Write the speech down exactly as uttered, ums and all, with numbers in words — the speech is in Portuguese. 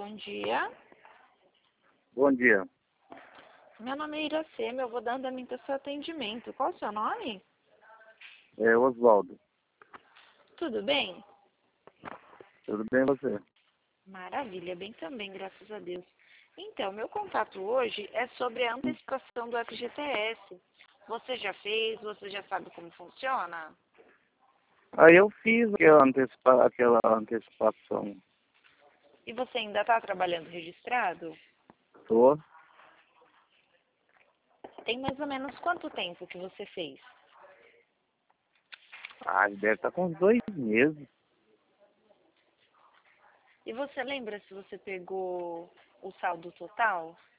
bom dia. Bom dia. Meu nome é Iracema, eu vou dar andamento ao seu atendimento. Qual o seu nome? É Oswaldo. Tudo bem? Tudo bem você? Maravilha, bem também, graças a Deus. Então, meu contato hoje é sobre a antecipação do F G T S. Você já fez? Você já sabe como funciona? Aí eu fiz aquela, antecipa, aquela antecipação. E você ainda está trabalhando registrado? Tô. Tem mais ou menos quanto tempo que você fez? Ah, deve estar com uns dois meses. E você lembra se você pegou o saldo total?